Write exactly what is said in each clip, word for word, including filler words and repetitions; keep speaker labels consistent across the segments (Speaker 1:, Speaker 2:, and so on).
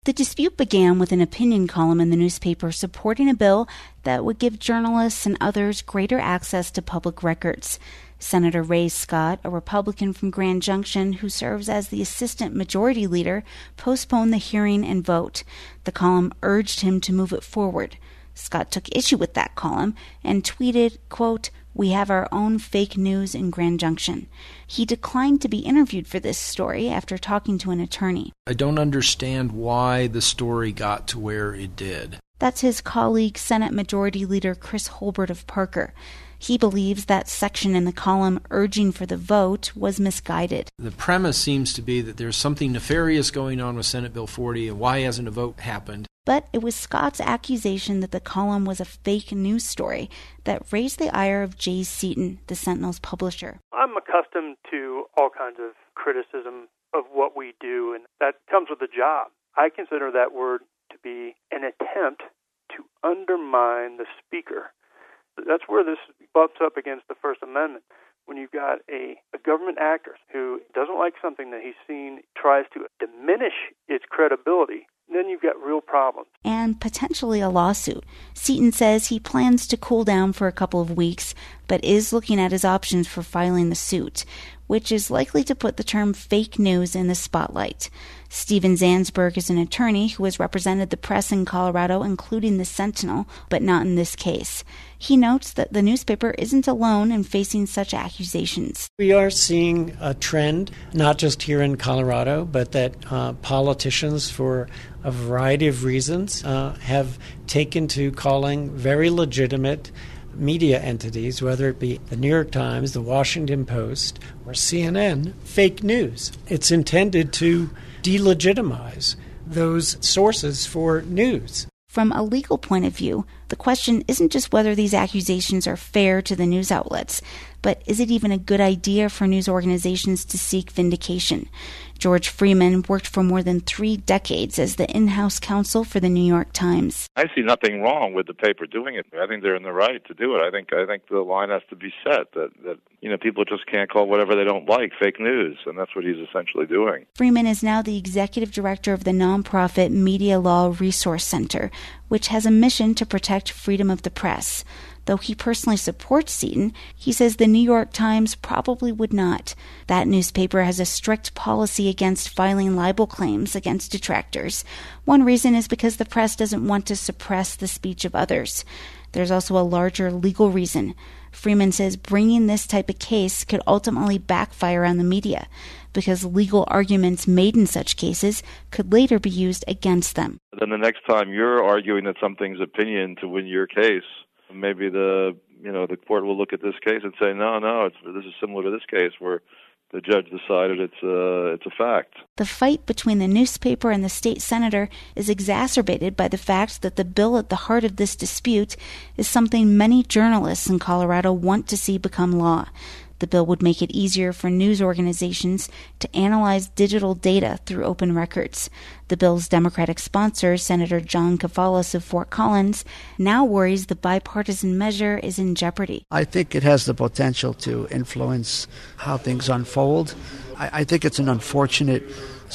Speaker 1: The dispute began with an opinion column in the newspaper supporting a bill that would give journalists and others greater access to public records. Senator Ray Scott, a Republican from Grand Junction who serves as the assistant majority leader, postponed the hearing and vote. The column urged him to move it forward. Scott took issue with that column and tweeted, quote, "We have our own fake news in Grand Junction." He declined to be interviewed for this story after talking to an attorney.
Speaker 2: I don't understand why the story got to where it did.
Speaker 1: That's his colleague, Senate Majority Leader Chris Holbert of Parker. He believes that section in the column urging for the vote was misguided.
Speaker 2: The premise seems to be that there's something nefarious going on with Senate Bill forty, and why hasn't a vote happened?
Speaker 1: But it was Scott's accusation that the column was a fake news story that raised the ire of Jay Seaton, the Sentinel's publisher.
Speaker 3: I'm accustomed to all kinds of criticism of what we do, and that comes with the job. I consider that word to be an attempt to undermine the speaker. That's where this bumps up against the First Amendment. When you've got a, a government actor who doesn't like something that he's seen, tries to diminish its credibility, then you've got real problems.
Speaker 1: And potentially a lawsuit. Seaton says he plans to cool down for a couple of weeks, but is looking at his options for filing the suit, which is likely to put the term fake news in the spotlight. Steven Zansberg is an attorney who has represented the press in Colorado, including the Sentinel, but not in this case. He notes that the newspaper isn't alone in facing such accusations.
Speaker 4: We are seeing a trend, not just here in Colorado, but that uh, politicians, for a variety of reasons, uh, have taken to calling very legitimate media entities, whether it be the New York Times, the Washington Post, or C N N, fake news. It's intended to delegitimize those sources for news.
Speaker 1: From a legal point of view, the question isn't just whether these accusations are fair to the news outlets, but is it even a good idea for news organizations to seek vindication? George Freeman worked for more than three decades as the in-house counsel for the New York Times.
Speaker 5: I see nothing wrong with the paper doing it. I think they're in the right to do it. I think I think the line has to be set that, that you know people just can't call whatever they don't like fake news, and that's what he's essentially doing.
Speaker 1: Freeman is now the executive director of the nonprofit Media Law Resource Center, which has a mission to protect freedom of the press. Though he personally supports Seaton, he says the New York Times probably would not. That newspaper has a strict policy against filing libel claims against detractors. One reason is because the press doesn't want to suppress the speech of others. There's also a larger legal reason. Freeman says bringing this type of case could ultimately backfire on the media, because legal arguments made in such cases could later be used against them.
Speaker 5: Then the next time you're arguing that something's opinion to win your case, maybe the you know the court will look at this case and say, no, no, it's, this is similar to this case where the judge decided it's a, it's a fact.
Speaker 1: The fight between the newspaper and the state senator is exacerbated by the fact that the bill at the heart of this dispute is something many journalists in Colorado want to see become law. The bill would make it easier for news organizations to analyze digital data through open records. The bill's Democratic sponsor, Senator John Kavalis of Fort Collins, now worries the bipartisan measure is in jeopardy.
Speaker 6: I think it has the potential to influence how things unfold. I, I think it's an unfortunate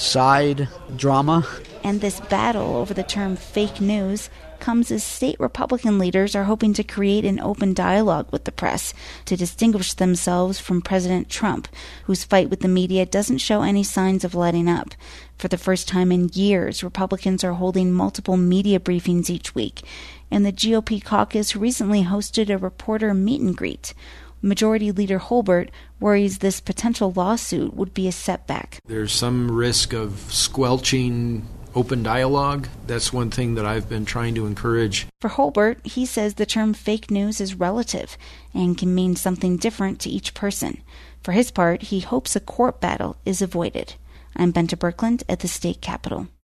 Speaker 6: side drama.
Speaker 1: And this battle over the term fake news comes as state Republican leaders are hoping to create an open dialogue with the press to distinguish themselves from President Trump, whose fight with the media doesn't show any signs of letting up. For the first time in years, Republicans are holding multiple media briefings each week, and the G O P caucus recently hosted a reporter meet and greet. Majority Leader Holbert worries this potential lawsuit would be a setback.
Speaker 2: There's some risk of squelching open dialogue. That's one thing that I've been trying to encourage.
Speaker 1: For Holbert, he says the term fake news is relative and can mean something different to each person. For his part, he hopes a court battle is avoided. I'm Benta Birkeland at the state capitol.